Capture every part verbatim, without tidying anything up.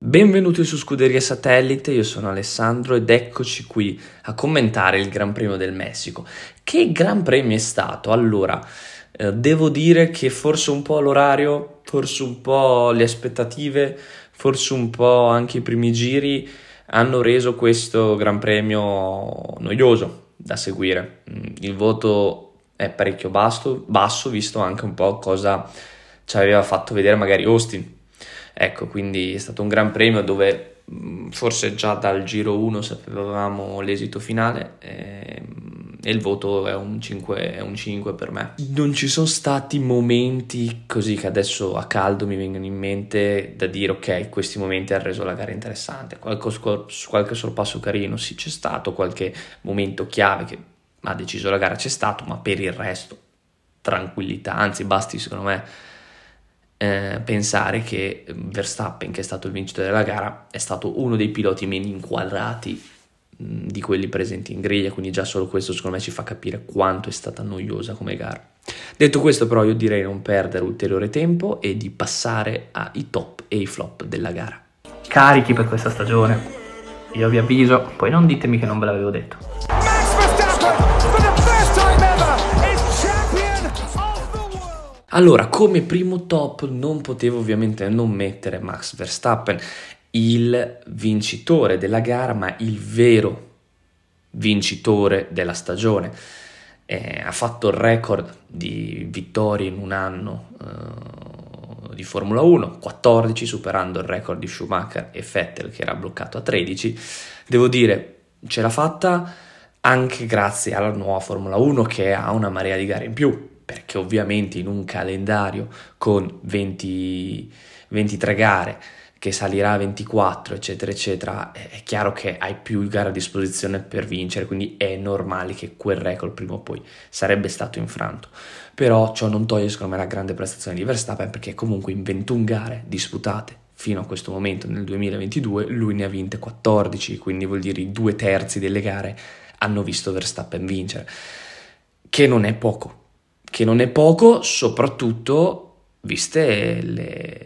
Benvenuti su Scuderia Satellite, io sono Alessandro ed eccoci qui a commentare il Gran Premio del Messico. Che Gran Premio è stato? Allora, eh, devo dire che forse un po' l'orario, forse un po' le aspettative, forse un po' anche i primi giri hanno reso questo Gran Premio noioso da seguire. Il voto è parecchio basso, basso visto anche un po' cosa ci aveva fatto vedere magari Austin. Ecco, quindi è stato un gran premio dove forse già dal giro uno sapevamo l'esito finale e, e il voto è un cinque, è un cinque per me. Non ci sono stati momenti così che adesso a caldo mi vengono in mente da dire ok, questi momenti hanno reso la gara interessante, qualche, qualche sorpasso carino, sì c'è stato, qualche momento chiave che ha deciso la gara c'è stato, ma per il resto tranquillità, anzi basti secondo me Eh, pensare che Verstappen, che è stato il vincitore della gara, è stato uno dei piloti meno inquadrati mh, di quelli presenti in griglia, quindi già solo questo secondo me ci fa capire quanto è stata noiosa come gara. Detto questo però io direi non perdere ulteriore tempo e di passare ai top e ai flop della gara. Carichi per questa stagione, io vi avviso, poi non ditemi che non ve l'avevo detto. Allora, come primo top non potevo ovviamente non mettere Max Verstappen, il vincitore della gara, ma il vero vincitore della stagione. Eh, ha fatto il record di vittorie in un anno eh, di Formula uno, quattordici, superando il record di Schumacher e Vettel che era bloccato a tredici. Devo dire, ce l'ha fatta anche grazie alla nuova Formula uno che ha una marea di gare in più, perché ovviamente in un calendario con venti, ventitré gare che salirà a ventiquattro eccetera eccetera è chiaro che hai più gare a disposizione per vincere, quindi è normale che quel record prima o poi sarebbe stato infranto. Però ciò non toglie secondo me la grande prestazione di Verstappen, perché comunque in ventuno gare disputate fino a questo momento nel duemilaventidue lui ne ha vinte quattordici, quindi vuol dire i due terzi delle gare hanno visto Verstappen vincere, che non è poco. che non è poco, soprattutto viste le,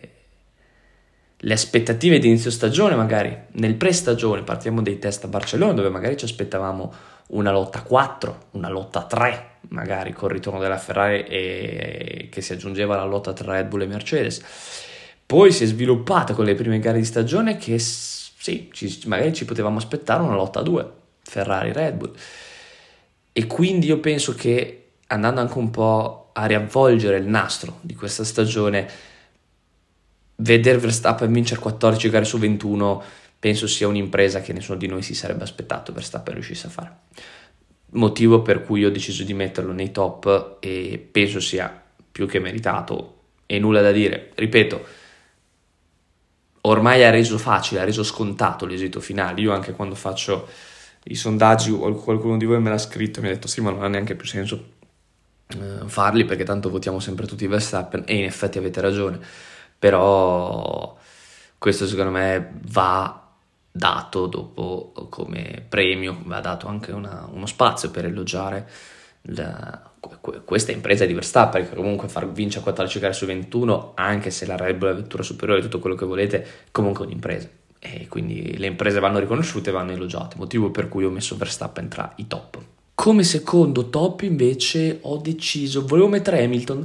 le aspettative di inizio stagione, magari nel pre-stagione, partiamo dai test a Barcellona, dove magari ci aspettavamo una lotta a quattro, una lotta a tre, magari col ritorno della Ferrari e che si aggiungeva alla lotta tra Red Bull e Mercedes. Poi si è sviluppata con le prime gare di stagione che sì, ci, magari ci potevamo aspettare una lotta a due, Ferrari-Red Bull. E quindi io penso che andando anche un po' a riavvolgere il nastro di questa stagione, vedere Verstappen vincere quattordici gare su ventuno penso sia un'impresa che nessuno di noi si sarebbe aspettato Verstappen riuscisse a fare. Motivo per cui ho deciso di metterlo nei top e penso sia più che meritato e nulla da dire. Ripeto, ormai ha reso facile, ha reso scontato l'esito finale. Io anche quando faccio i sondaggi o qualcuno di voi me l'ha scritto mi ha detto sì, ma non ha neanche più senso farli perché tanto votiamo sempre tutti Verstappen, e in effetti avete ragione, però questo secondo me va dato dopo come premio, va dato anche una, uno spazio per elogiare la, questa impresa di Verstappen, che comunque far vincere quattordici gare su ventuno, anche se la Red Bull è la vettura superiore, tutto quello che volete, comunque è un'impresa e quindi le imprese vanno riconosciute e vanno elogiate, motivo per cui ho messo Verstappen tra i top. Come secondo top invece ho deciso, volevo mettere Hamilton,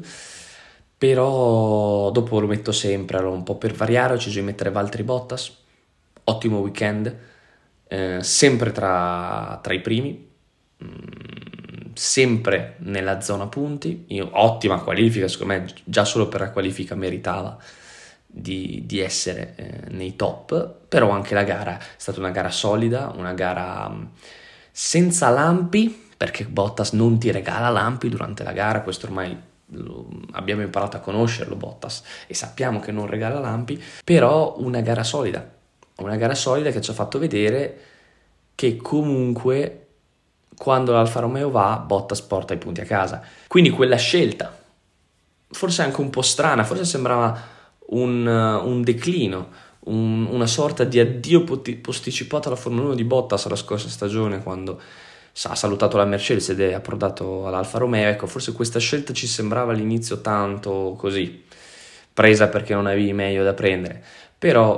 però dopo lo metto sempre, allora un po' per variare ho deciso di mettere Valtteri Bottas, ottimo weekend, eh, sempre tra, tra i primi, mh, sempre nella zona punti, io, ottima qualifica, secondo me già solo per la qualifica meritava di, di essere eh, nei top, però anche la gara è stata una gara solida, una gara mh, senza lampi, perché Bottas non ti regala lampi durante la gara, questo ormai lo, abbiamo imparato a conoscerlo Bottas e sappiamo che non regala lampi, però una gara solida, una gara solida che ci ha fatto vedere che comunque quando l'Alfa Romeo va Bottas porta i punti a casa, quindi quella scelta forse anche un po' strana, forse sembrava un, un declino, un, una sorta di addio posticipato alla Formula uno di Bottas la scorsa stagione quando ha salutato la Mercedes ed è approdato all'Alfa Romeo. Ecco, forse questa scelta ci sembrava all'inizio tanto così, presa perché non avevi meglio da prendere, però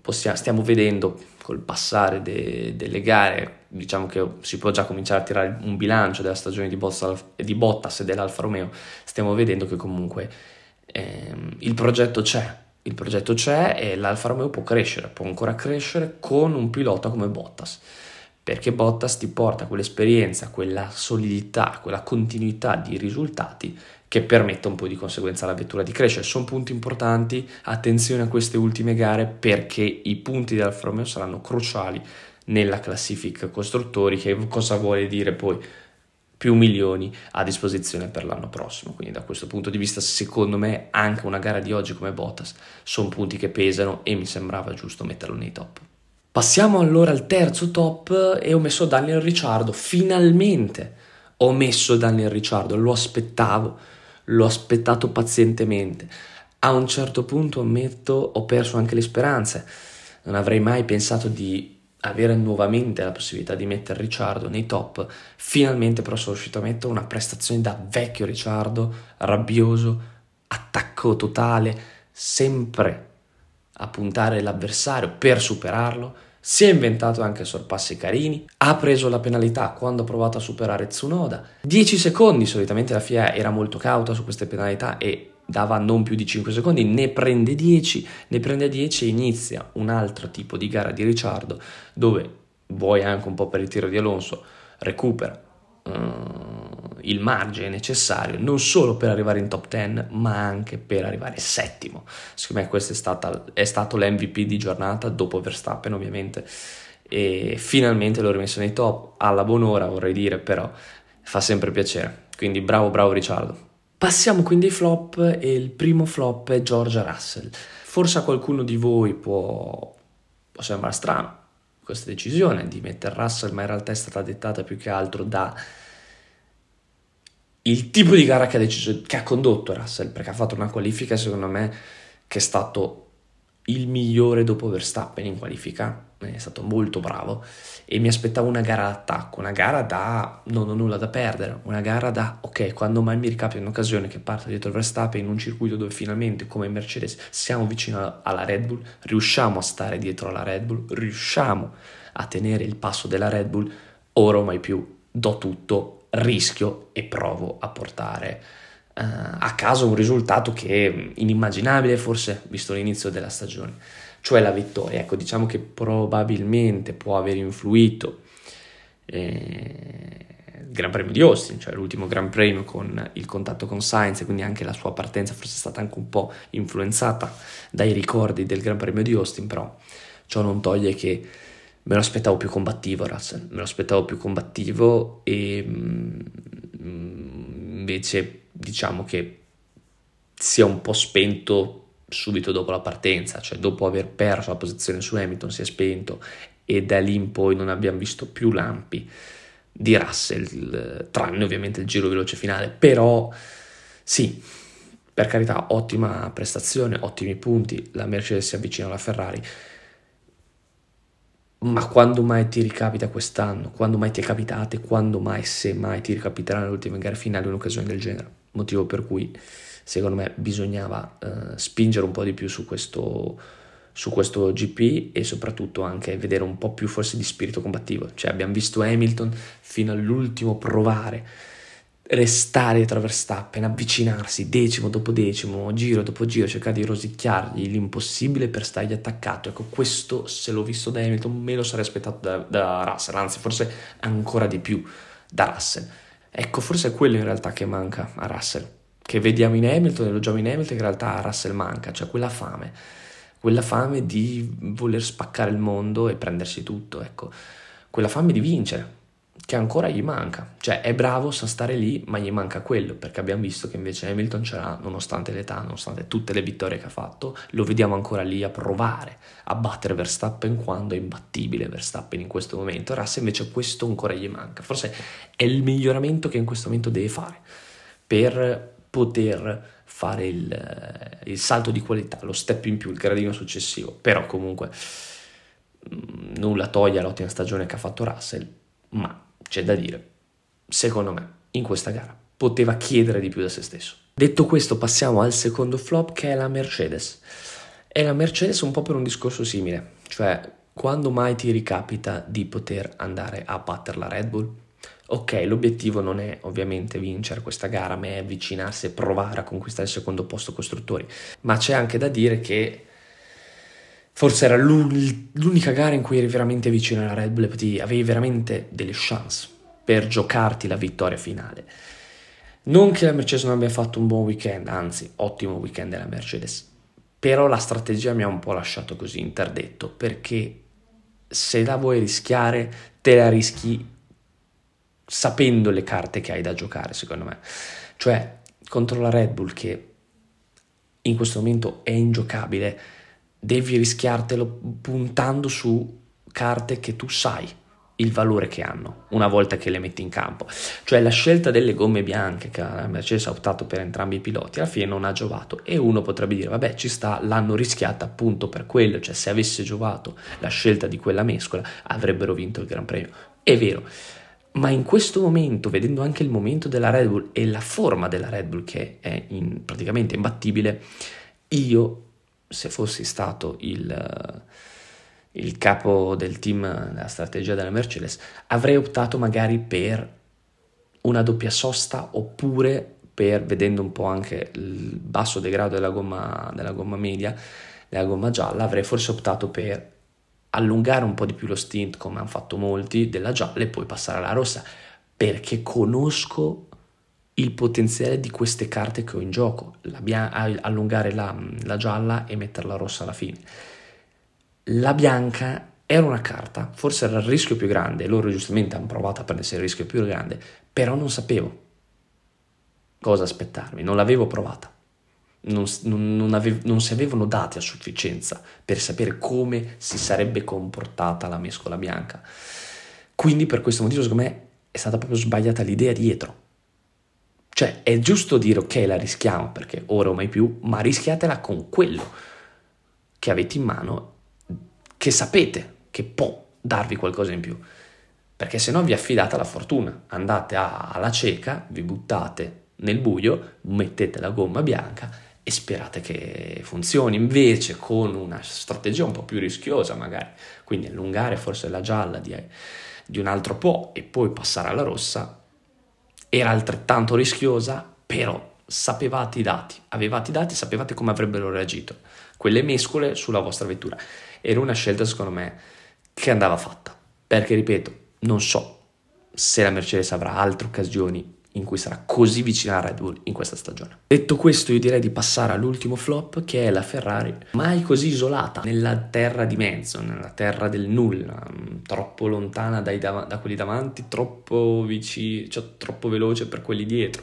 possiamo, stiamo vedendo col passare de, delle gare, diciamo che si può già cominciare a tirare un bilancio della stagione di Bottas, di Bottas e dell'Alfa Romeo, stiamo vedendo che comunque ehm, il progetto c'è, il progetto c'è e l'Alfa Romeo può crescere, può ancora crescere con un pilota come Bottas, perché Bottas ti porta quell'esperienza, quella solidità, quella continuità di risultati che permette un po' di conseguenza alla vettura di crescere. Sono punti importanti, attenzione a queste ultime gare perché i punti dell'Alfa Romeo saranno cruciali nella classifica costruttori, che cosa vuole dire poi più milioni a disposizione per l'anno prossimo. Quindi da questo punto di vista secondo me anche una gara di oggi come Bottas sono punti che pesano e mi sembrava giusto metterlo nei top. Passiamo allora al terzo top e ho messo Daniel Ricciardo. Finalmente ho messo Daniel Ricciardo, lo aspettavo, l'ho aspettato pazientemente. A un certo punto, ammetto, ho perso anche le speranze. Non avrei mai pensato di avere nuovamente la possibilità di mettere Ricciardo nei top. Finalmente però sono riuscito a mettere una prestazione da vecchio Ricciardo, rabbioso, attacco totale, sempre a puntare l'avversario per superarlo. Si è inventato anche sorpassi carini, ha preso la penalità quando ha provato a superare Tsunoda, dieci secondi, solitamente la F I A era molto cauta su queste penalità e dava non più di cinque secondi, ne prende dieci, ne prende dieci e inizia un altro tipo di gara di Ricciardo dove, vuoi anche un po' per il tiro di Alonso, recupera uh, il margine necessario non solo per arrivare in top dieci ma anche per arrivare settimo. Secondo me questo è, stata, è stato l'M V P di giornata dopo Verstappen ovviamente e finalmente l'ho rimesso nei top alla buon'ora vorrei dire, però fa sempre piacere, quindi bravo bravo Ricciardo. Passiamo quindi ai flop e il primo flop è George Russell. Forse a qualcuno di voi può, può sembrare strano questa decisione di mettere Russell, ma in realtà è stata dettata più che altro da il tipo di gara che ha, deciso, che ha condotto Russell, perché ha fatto una qualifica secondo me che è stato il migliore dopo Verstappen in qualifica, è stato molto bravo e mi aspettavo una gara d'attacco, una gara da non ho nulla da perdere, una gara da ok, quando mai mi ricapita un'occasione che parte dietro Verstappen in un circuito dove finalmente come Mercedes siamo vicino alla Red Bull, riusciamo a stare dietro alla Red Bull, riusciamo a tenere il passo della Red Bull, ora o mai più do tutto, rischio e provo a portare uh, a casa un risultato che è inimmaginabile forse visto l'inizio della stagione, cioè la vittoria. Ecco, diciamo che probabilmente può aver influito eh, il Gran Premio di Austin, cioè l'ultimo Gran Premio con il contatto con Sainz, e quindi anche la sua partenza forse è stata anche un po' influenzata dai ricordi del Gran Premio di Austin, però ciò non toglie che me lo aspettavo più combattivo Russell, me lo aspettavo più combattivo e mm, invece diciamo che si è un po' spento subito dopo la partenza, cioè dopo aver perso la posizione su Hamilton si è spento e da lì in poi non abbiamo visto più lampi di Russell, tranne ovviamente il giro veloce finale, però sì, per carità, ottima prestazione, ottimi punti, la Mercedes si avvicina alla Ferrari. Ma quando mai ti ricapita quest'anno? Quando mai ti è capitato? Quando mai, se mai, ti ricapiterà nelle ultime gare finali un'occasione del genere? Motivo per cui, secondo me, bisognava uh, spingere un po' di più su questo, su questo G P e soprattutto anche vedere un po' più forse di spirito combattivo. Cioè abbiamo visto Hamilton fino all'ultimo provare, restare dietro Verstappen, avvicinarsi decimo dopo decimo, giro dopo giro, cercare di rosicchiargli l'impossibile per stargli attaccato. Ecco, questo se l'ho visto da Hamilton me lo sarei aspettato da, da Russell, anzi forse ancora di più da Russell. Ecco, forse è quello in realtà che manca a Russell, che vediamo in Hamilton e lo giochiamo in Hamilton, che in realtà a Russell manca, cioè quella fame, quella fame di voler spaccare il mondo e prendersi tutto, ecco, quella fame di vincere, che ancora gli manca, cioè è bravo, sa stare lì, ma gli manca quello, perché abbiamo visto che invece Hamilton ce l'ha, nonostante l'età, nonostante tutte le vittorie che ha fatto, lo vediamo ancora lì a provare a battere Verstappen quando è imbattibile Verstappen in questo momento. Russell invece questo ancora gli manca, forse è il miglioramento che in questo momento deve fare per poter fare il, il salto di qualità, lo step in più, il gradino successivo, però comunque mh, nulla toglie all'ottima stagione che ha fatto Russell, ma c'è da dire, secondo me, in questa gara poteva chiedere di più da se stesso. Detto questo, passiamo al secondo flop, che è la Mercedes. È la Mercedes un po' per un discorso simile. Cioè, quando mai ti ricapita di poter andare a battere la Red Bull? Ok, l'obiettivo non è ovviamente vincere questa gara, ma è avvicinarsi e provare a conquistare il secondo posto costruttori, ma c'è anche da dire che forse era l'unica gara in cui eri veramente vicino alla Red Bull e avevi veramente delle chance per giocarti la vittoria finale. Non che la Mercedes non abbia fatto un buon weekend, anzi, ottimo weekend della Mercedes, però la strategia mi ha un po' lasciato così interdetto, perché se la vuoi rischiare, te la rischi sapendo le carte che hai da giocare, secondo me. Cioè, contro la Red Bull, che in questo momento è ingiocabile, devi rischiartelo puntando su carte che tu sai il valore che hanno una volta che le metti in campo. Cioè, la scelta delle gomme bianche che la Mercedes ha optato per entrambi i piloti alla fine non ha giovato, e uno potrebbe dire vabbè, ci sta, l'hanno rischiata appunto per quello, cioè se avesse giovato la scelta di quella mescola avrebbero vinto il Gran Premio. È vero, ma in questo momento, vedendo anche il momento della Red Bull e la forma della Red Bull che è in, praticamente imbattibile, io, se fossi stato il, il capo del team della strategia della Mercedes, avrei optato magari per una doppia sosta, oppure per, vedendo un po' anche il basso degrado della gomma, della gomma media, della gomma gialla, avrei forse optato per allungare un po' di più lo stint, come hanno fatto molti, della gialla e poi passare alla rossa, perché conosco il potenziale di queste carte che ho in gioco, la bia- allungare la, la gialla e metterla rossa alla fine. La bianca era una carta, forse era il rischio più grande, loro giustamente hanno provato a prendersi il rischio più grande, però non sapevo cosa aspettarmi, non l'avevo provata. Non, non, non, avevo, non si avevano dati a sufficienza per sapere come si sarebbe comportata la mescola bianca, quindi per questo motivo secondo me è stata proprio sbagliata l'idea dietro. Cioè è giusto dire ok, la rischiamo perché ora o mai più, ma rischiatela con quello che avete in mano, che sapete che può darvi qualcosa in più, perché se no vi affidate alla fortuna, andate a, alla cieca, vi buttate nel buio, mettete la gomma bianca e sperate che funzioni. Invece con una strategia un po' più rischiosa magari, quindi allungare forse la gialla di, di un altro po' e poi passare alla rossa, era altrettanto rischiosa, però sapevate i dati, avevate i dati, sapevate come avrebbero reagito quelle mescole sulla vostra vettura. Era una scelta secondo me che andava fatta, perché ripeto, non so se la Mercedes avrà altre occasioni in cui sarà così vicina alla Red Bull in questa stagione. Detto questo, io direi di passare all'ultimo flop, che è la Ferrari, mai così isolata nella terra di mezzo, nella terra del nulla, troppo lontana dai dav- da quelli davanti, troppo vicino, cioè troppo veloce per quelli dietro.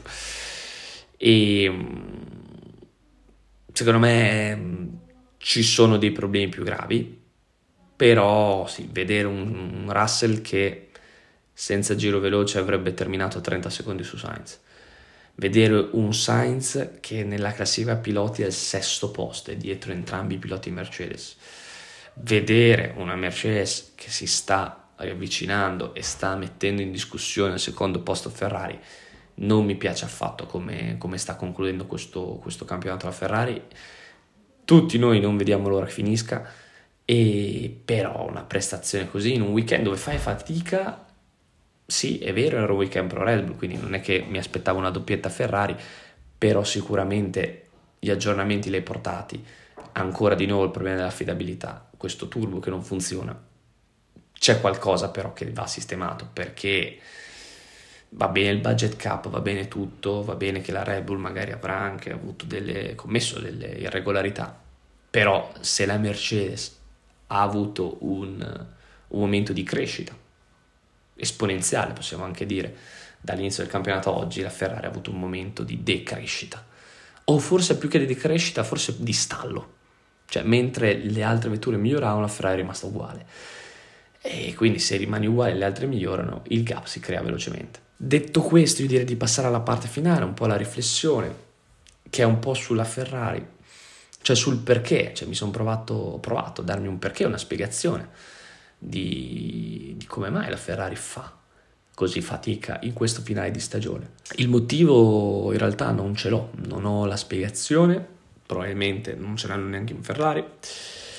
E secondo me ci sono dei problemi più gravi, però sì, vedere un, un Russell che senza giro veloce avrebbe terminato a trenta secondi su Sainz, vedere un Sainz che nella classifica piloti è al sesto posto e dietro entrambi i piloti Mercedes, vedere una Mercedes che si sta riavvicinando e sta mettendo in discussione il secondo posto Ferrari. Non mi piace affatto come, come sta concludendo questo, questo campionato la Ferrari. Tutti noi non vediamo l'ora che finisca, e però una prestazione così in un weekend dove fai fatica. Sì, è vero, era un weekend pro Red Bull, quindi non è che mi aspettavo una doppietta Ferrari, però sicuramente gli aggiornamenti li hai portati. Ancora di nuovo il problema dell'affidabilità, questo turbo che non funziona. C'è qualcosa però che va sistemato, perché va bene il budget cap, va bene tutto, va bene che la Red Bull magari avrà anche avuto delle, commesso delle irregolarità, però se la Mercedes ha avuto un, un momento di crescita esponenziale, possiamo anche dire, dall'inizio del campionato a oggi, la Ferrari ha avuto un momento di decrescita, o forse più che di decrescita, forse di stallo, cioè mentre le altre vetture miglioravano la Ferrari è rimasta uguale, e quindi se rimani uguale e le altre migliorano il gap si crea velocemente. Detto questo, io direi di passare alla parte finale, un po' alla riflessione, che è un po' sulla Ferrari, cioè sul perché, cioè mi sono provato, ho provato a darmi un perché, una spiegazione Di, di come mai la Ferrari fa così fatica in questo finale di stagione. Il motivo in realtà non ce l'ho, non ho la spiegazione, probabilmente non ce l'hanno neanche in Ferrari,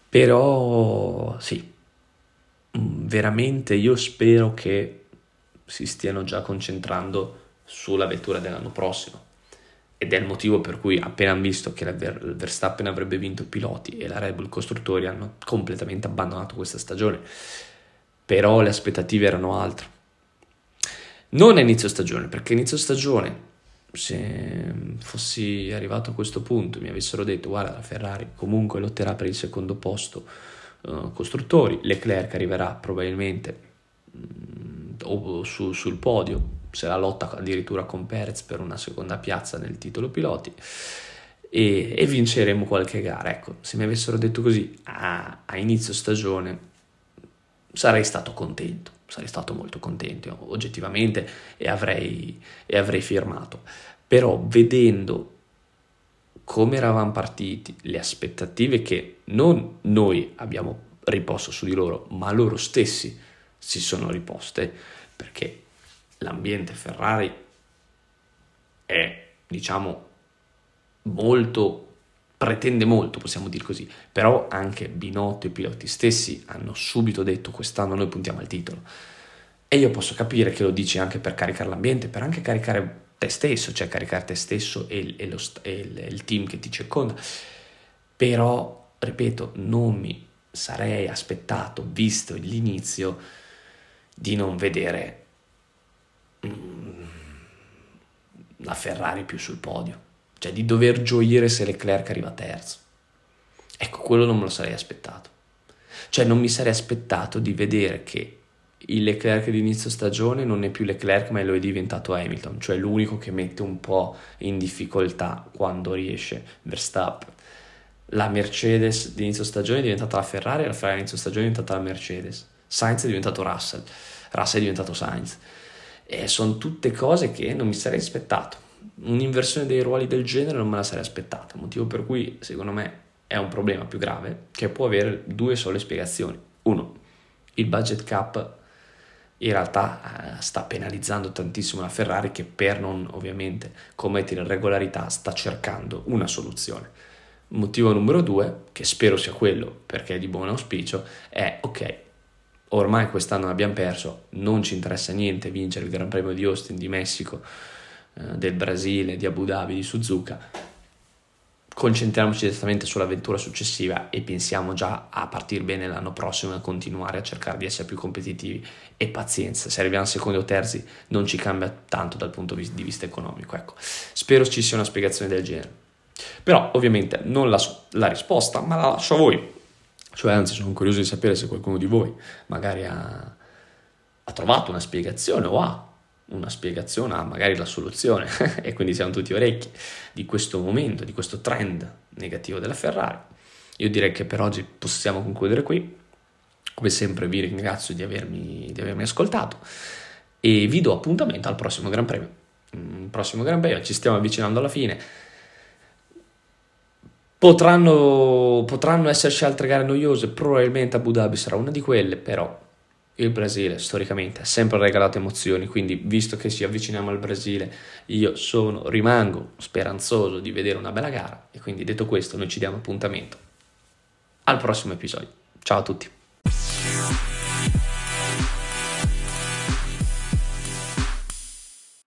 Però sì, veramente io spero che si stiano già concentrando sulla vettura dell'anno prossimo, ed è il motivo per cui appena hanno visto che la Ver- Verstappen avrebbe vinto i piloti e la Red Bull costruttori hanno completamente abbandonato questa stagione. Però le aspettative erano altre, non a inizio stagione, perché inizio stagione, se fossi arrivato a questo punto, mi avessero detto guarda, la Ferrari comunque lotterà per il secondo posto uh, costruttori, Leclerc arriverà probabilmente mh, o su, sul podio, se la lotta addirittura con Perez per una seconda piazza nel titolo piloti, e, e vinceremo qualche gara. Ecco, se mi avessero detto così a, a inizio stagione sarei stato contento, sarei stato molto contento oggettivamente, e avrei, e avrei firmato. Però vedendo come eravamo partiti, le aspettative che non noi abbiamo riposto su di loro, ma loro stessi si sono riposte, perché l'ambiente Ferrari è, diciamo, molto, pretende molto, possiamo dire così, però anche Binotto e i piloti stessi hanno subito detto quest'anno noi puntiamo al titolo, e io posso capire che lo dici anche per caricare l'ambiente, per anche caricare te stesso, cioè caricare te stesso e, e, lo, e il, il team che ti circonda. Però, ripeto, non mi sarei aspettato, visto l'inizio, di non vedere mm, la Ferrari più sul podio, cioè di dover gioire se Leclerc arriva terzo. Ecco, quello non me lo sarei aspettato. Cioè non mi sarei aspettato di vedere che il Leclerc di inizio stagione non è più Leclerc, ma lo è diventato Hamilton, cioè l'unico che mette un po' in difficoltà quando riesce Verstappen. La Mercedes di inizio stagione è diventata la Ferrari, la Ferrari di inizio stagione è diventata la Mercedes. Sainz è diventato Russell, Russell è diventato Sainz. E sono tutte cose che non mi sarei aspettato. Un'inversione dei ruoli del genere non me la sarei aspettata, motivo per cui secondo me è un problema più grave che può avere due sole spiegazioni. Uno, il budget cap in realtà eh, sta penalizzando tantissimo la Ferrari, che per non ovviamente commettere irregolarità sta cercando una soluzione. Motivo numero due, che spero sia quello perché è di buon auspicio, è ok, ormai quest'anno abbiamo perso, non ci interessa niente vincere il Gran Premio di Austin, di Messico, eh, del Brasile, di Abu Dhabi, di Suzuka. Concentriamoci direttamente sull'avventura successiva e pensiamo già a partire bene l'anno prossimo e a continuare a cercare di essere più competitivi, e pazienza, se arriviamo secondi o terzi non ci cambia tanto dal punto di vista economico. Ecco, spero ci sia una spiegazione del genere, però ovviamente non la so la risposta, ma la lascio a voi, cioè anzi sono curioso di sapere se qualcuno di voi magari ha, ha trovato una spiegazione o ha una spiegazione, ha magari la soluzione e quindi siamo tutti orecchi di questo momento, di questo trend negativo della Ferrari. Io direi che per oggi possiamo concludere qui. Come sempre vi ringrazio di avermi, di avermi ascoltato e vi do appuntamento al prossimo Gran Premio. Il prossimo Gran Premio, ci stiamo avvicinando alla fine. Potranno, potranno esserci altre gare noiose, probabilmente Abu Dhabi sarà una di quelle, però il Brasile storicamente ha sempre regalato emozioni, quindi visto che ci avviciniamo al Brasile io sono, rimango speranzoso di vedere una bella gara, e quindi detto questo noi ci diamo appuntamento al prossimo episodio. Ciao a tutti.